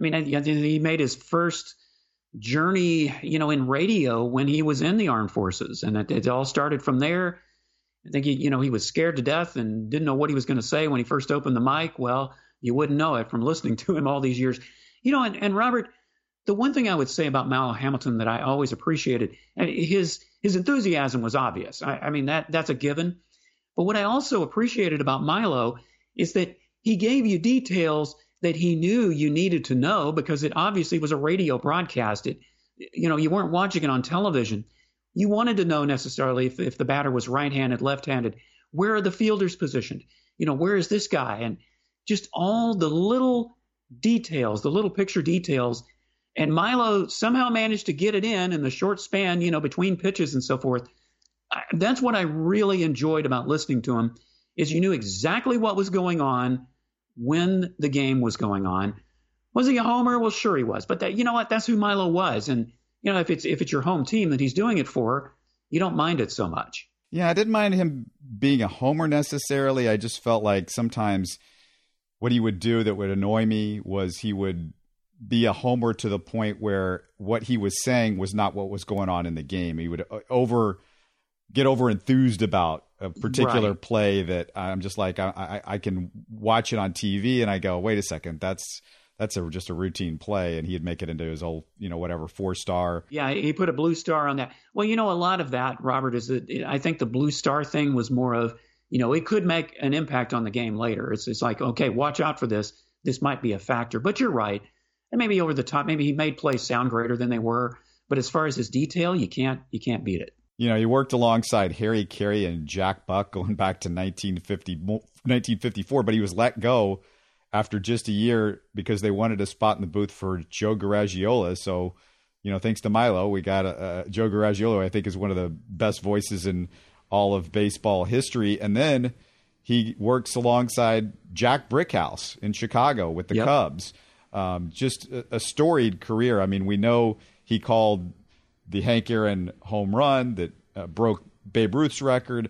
he made his first journey, in radio when he was in the armed forces. And it all started from there. I think, he was scared to death and didn't know what he was going to say when he first opened the mic. Well, you wouldn't know it from listening to him all these years. And Robert, the one thing I would say about Milo Hamilton that I always appreciated, his enthusiasm was obvious. That's a given. But what I also appreciated about Milo is that he gave you details that he knew you needed to know because it obviously was a radio broadcast. You weren't watching it on television. You wanted to know necessarily if the batter was right-handed, left-handed. Where are the fielders positioned? Where is this guy? And just all the little details, the little picture details. And Milo somehow managed to get it in the short span, between pitches and so forth. That's what I really enjoyed about listening to him is you knew exactly what was going on when the game was going on. Was he a homer? Well, sure he was. But that's who Milo was. And if it's your home team that he's doing it for, you don't mind it so much. Yeah, I didn't mind him being a homer necessarily. I just felt like sometimes what he would do that would annoy me was he would be a homer to the point where what he was saying was not what was going on in the game. He would get over enthused about a particular play that I'm just like, I can watch it on TV and I go, wait a second, that's just a routine play, and he'd make it into his old, whatever 4-star. Yeah, he put a blue star on that. Well, a lot of that, Robert, is that I think the blue star thing was more of, it could make an impact on the game later. It's like, okay, watch out for this. This might be a factor. But you're right. And maybe over the top, maybe he made plays sound greater than they were. But as far as his detail, you can't beat it. He worked alongside Harry Carey and Jack Buck going back to 1954, but he was let go after just a year because they wanted a spot in the booth for Joe Garagiola. So, thanks to Milo, we got Joe Garagiola, I think is one of the best voices in all of baseball history. And then he works alongside Jack Brickhouse in Chicago with the Cubs. Just a storied career. I mean, we know he called the Hank Aaron home run that broke Babe Ruth's record,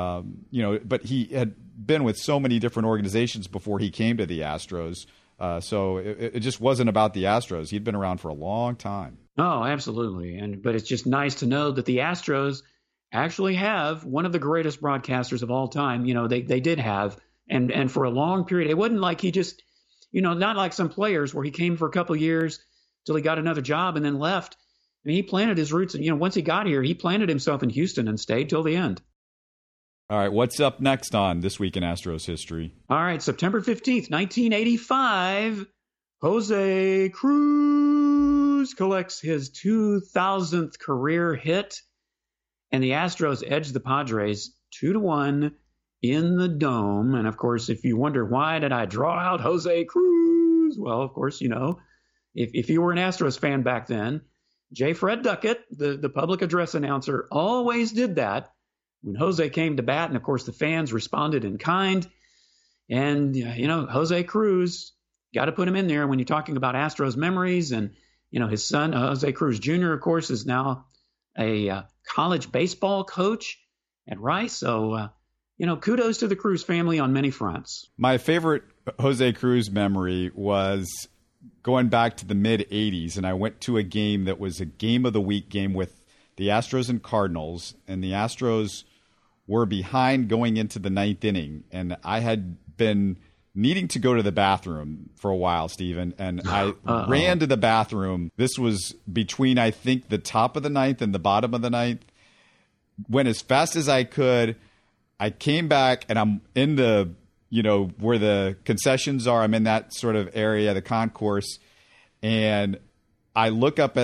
but he had been with so many different organizations before he came to the Astros. So it just wasn't about the Astros. He'd been around for a long time. Oh, absolutely. But it's just nice to know that the Astros actually have one of the greatest broadcasters of all time. They did have, and for a long period, it wasn't like he just, not like some players where he came for a couple of years till he got another job and then left. I mean, he planted his roots. Once he got here, he planted himself in Houston and stayed till the end. All right, what's up next on This Week in Astros History? All right, September 15th, 1985, Jose Cruz collects his 2000th career hit, and the Astros edge the Padres 2-1 in the Dome. And, of course, if you wonder why did I draw out Jose Cruz, well, of course, if you were an Astros fan back then, J. Fred Duckett, the public address announcer, always did that when Jose came to bat. And, of course, the fans responded in kind. And, Jose Cruz, got to put him in there when you're talking about Astros memories. And, his son, Jose Cruz Jr., of course, is now a college baseball coach at Rice. So, kudos to the Cruz family on many fronts. My favorite Jose Cruz memory was going back to the mid-'80s, and I went to a game that was a game of the week game with the Astros and Cardinals, and the Astros were behind going into the ninth inning, and I had been needing to go to the bathroom for a while, Stephen, and I ran to the bathroom. This was between, I think, the top of the ninth and the bottom of the ninth. Went as fast as I could. I came back, and I'm in the, where the concessions are. I'm in that sort of area, the concourse, and I looked up,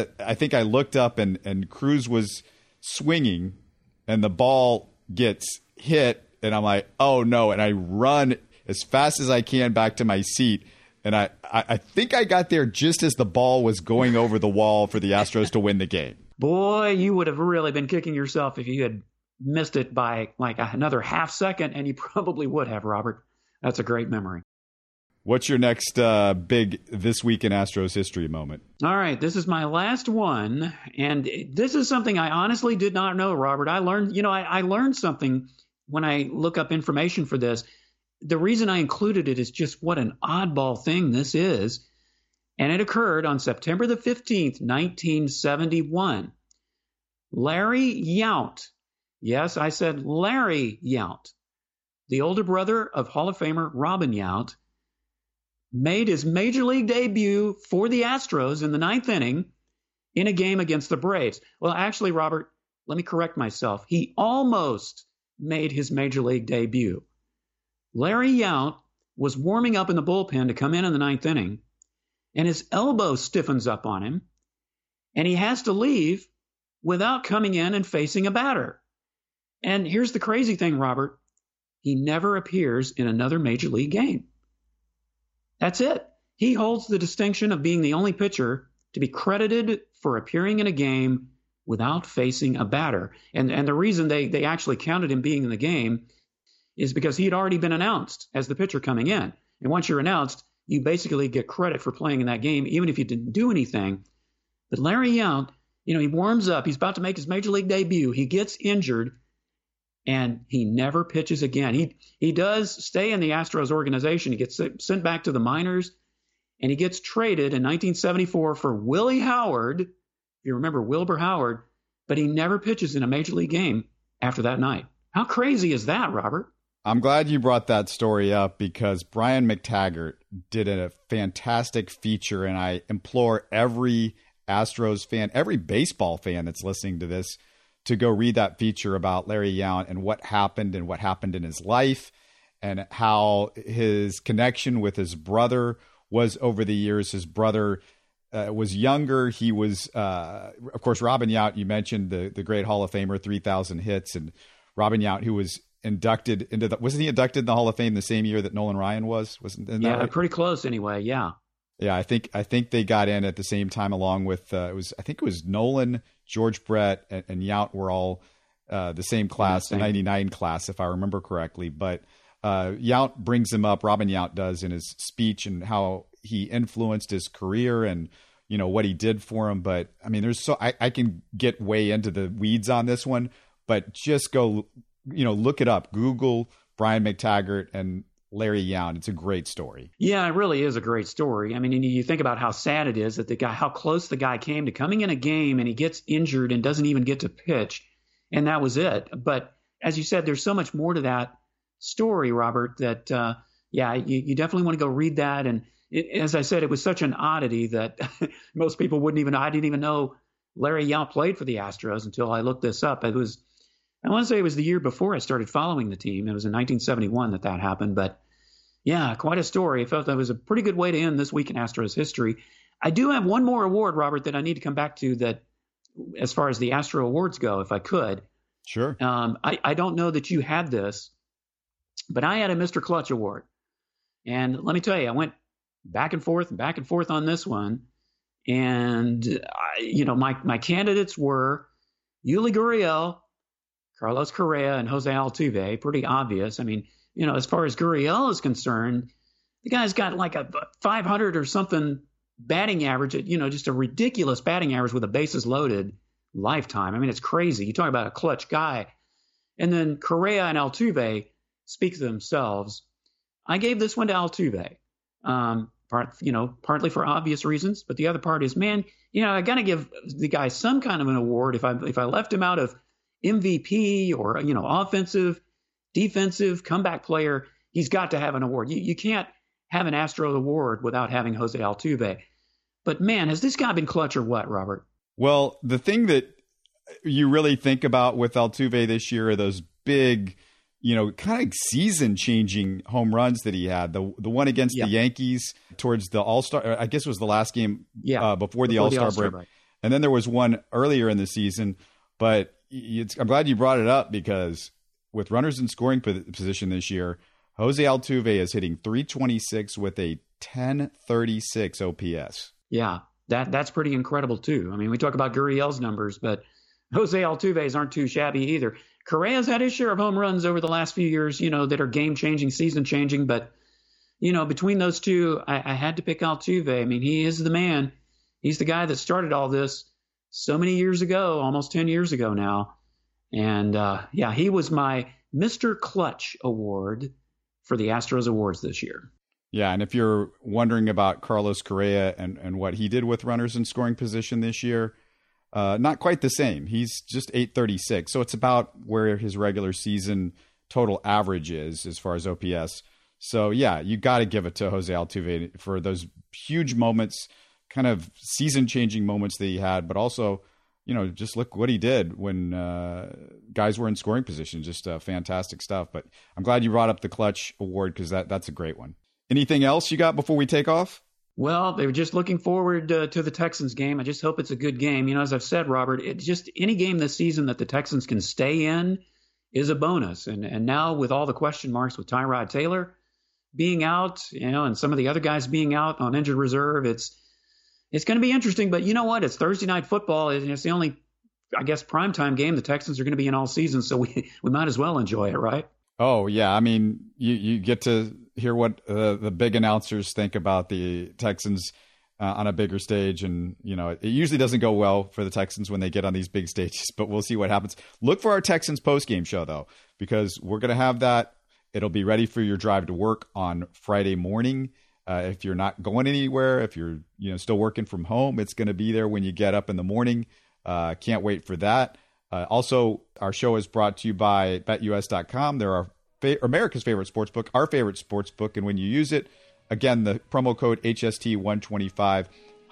and Cruz was swinging, and the ball gets hit, and I'm like, oh, no, and I run as fast as I can back to my seat. And I think I got there just as the ball was going over the wall for the Astros to win the game. Boy, you would have really been kicking yourself if you had missed it by like another half second, and you probably would have, Robert. That's a great memory. What's your next big This Week in Astros History moment? All right, this is my last one, and this is something I honestly did not know, Robert. I learned, I learned something when I look up information for this. The reason I included it is just what an oddball thing this is. And it occurred on September the 15th, 1971. Larry Yount, yes, I said Larry Yount, the older brother of Hall of Famer Robin Yount, made his major league debut for the Astros in the ninth inning in a game against the Braves. Well, actually, Robert, let me correct myself. He almost made his major league debut. Larry Yount was warming up in the bullpen to come in the ninth inning, and his elbow stiffens up on him, and he has to leave without coming in and facing a batter. And here's the crazy thing, Robert. He never appears in another major league game. That's it. He holds the distinction of being the only pitcher to be credited for appearing in a game without facing a batter. And the reason they actually counted him being in the game is because he had already been announced as the pitcher coming in. And once you're announced, you basically get credit for playing in that game, even if you didn't do anything. But Larry Yount, he warms up. He's about to make his major league debut. He gets injured, and he never pitches again. He does stay in the Astros organization. He gets sent back to the minors, and he gets traded in 1974 for Willie Howard. If you remember Wilbur Howard, but he never pitches in a major league game after that night. How crazy is that, Robert? I'm glad you brought that story up because Brian McTaggart did a fantastic feature, and I implore every Astros fan, every baseball fan that's listening to this, to go read that feature about Larry Yount and what happened in his life and how his connection with his brother was over the years. His brother was younger. He was, of course, Robin Yount, you mentioned the great Hall of Famer, 3,000 hits, and Robin Yount, who was inducted into wasn't he inducted in the Hall of Fame the same year that Nolan Ryan was? Wasn't that right? Pretty close anyway, yeah. Yeah, I think they got in at the same time along with I think it was Nolan, George Brett, and Yount were all the same class, the 99 class, if I remember correctly. But Yount brings him up, Robin Yount does, in his speech, and how he influenced his career and what he did for him. But I mean, I can get way into the weeds on this one, but just go look it up. Google Brian McTaggart and Larry Yount. It's a great story. Yeah, it really is a great story. I mean, you think about how sad it is that how close the guy came to coming in a game, and he gets injured and doesn't even get to pitch, and that was it. But as you said, there's so much more to that story, Robert, that you definitely want to go read that. And as I said, it was such an oddity that most people I didn't even know Larry Yount played for the Astros until I looked this up. I want to say it was the year before I started following the team. It was in 1971 that happened. But yeah, quite a story. I felt that was a pretty good way to end this week in Astros history. I do have one more award, Robert, that I need to come back to, that as far as the Astro Awards go, if I could. Sure. I don't know that you had this, but I had a Mr. Clutch Award. And let me tell you, I went back and forth on this one. And, my candidates were Yuli Gurriel, Carlos Correa, and Jose Altuve. Pretty obvious. I mean, as far as Gurriel is concerned, the guy's got like a 500 or something batting average, just a ridiculous batting average with a bases loaded lifetime. I mean, it's crazy. You talk about a clutch guy. And then Correa and Altuve speak for themselves. I gave this one to Altuve, partly for obvious reasons, but the other part is, man, I got to give the guy some kind of an award. If I left him out of MVP or, offensive, defensive, comeback player, he's got to have an award. You can't have an Astro award without having Jose Altuve. But man, has this guy been clutch or what, Robert? Well, the thing that you really think about with Altuve this year are those big, kind of season-changing home runs that he had. The one against the Yankees towards the All-Star, I guess it was the last game before the All-Star break. And then there was one earlier in the season. But I'm glad you brought it up, because with runners in scoring position this year, Jose Altuve is hitting .326 with a 1036 OPS. Yeah, that's pretty incredible too. I mean, we talk about Gurriel's numbers, but Jose Altuve's aren't too shabby either. Correa's had his share of home runs over the last few years, that are game-changing, season-changing. But, between those two, I had to pick Altuve. I mean, he is the man. He's the guy that started all this so many years ago, almost 10 years ago now. And, he was my Mr. Clutch Award for the Astros Awards this year. Yeah, and if you're wondering about Carlos Correa and what he did with runners in scoring position this year, not quite the same. He's just 836, so it's about where his regular season total average is as far as OPS. So, yeah, you got to give it to Jose Altuve for those huge moments, kind of season-changing moments that he had, but also, just look what he did when guys were in scoring position. Just fantastic stuff. But I'm glad you brought up the Clutch Award, because that's a great one. Anything else you got before we take off? Well, they were just looking forward to the Texans game. I just hope it's a good game. As I've said, Robert, just any game this season that the Texans can stay in is a bonus. And now with all the question marks with Tyrod Taylor being out, and some of the other guys being out on injured reserve, it's going to be interesting. But you know what? It's Thursday Night Football, and it's the only, I guess, primetime game the Texans are going to be in all season. So we might as well enjoy it, right? Oh, yeah. I mean, you get to hear what the big announcers think about the Texans on a bigger stage. And, it usually doesn't go well for the Texans when they get on these big stages, but we'll see what happens. Look for our Texans postgame show, though, because we're going to have that. It'll be ready for your drive to work on Friday morning. If you're not going anywhere, if you're still working from home, it's going to be there when you get up in the morning. Can't wait for that. Also, our show is brought to you by BetUS.com. They're our America's favorite sportsbook, our favorite sportsbook. And when you use it, again, the promo code HST125,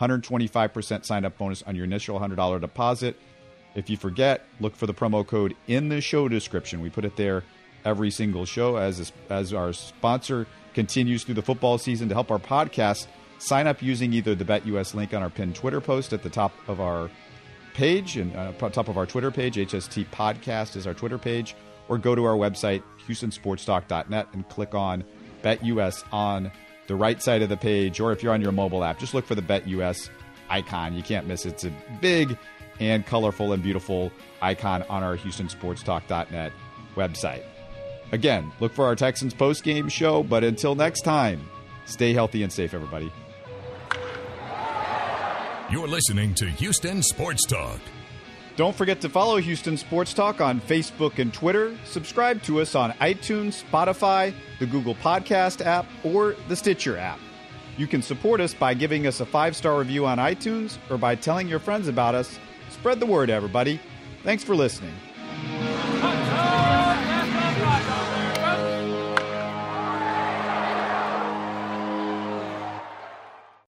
125% sign-up bonus on your initial $100 deposit. If you forget, look for the promo code in the show description. We put it there every single show as our sponsor continues through the football season to help our podcast. Sign up using either the BetUS link on our pinned Twitter post at the top of our page and top of our Twitter page. HST Podcast is our Twitter page, or go to our website, HoustonSportsTalk.net, and click on BetUS on the right side of the page, or if you're on your mobile app, just look for the BetUS icon. You can't miss it. It's a big and colorful and beautiful icon on our HoustonSportsTalk.net website. Again, look for our Texans postgame show, but until next time, stay healthy and safe, everybody. You're listening to Houston Sports Talk. Don't forget to follow Houston Sports Talk on Facebook and Twitter. Subscribe to us on iTunes, Spotify, the Google Podcast app, or the Stitcher app. You can support us by giving us a 5-star review on iTunes or by telling your friends about us. Spread the word, everybody. Thanks for listening.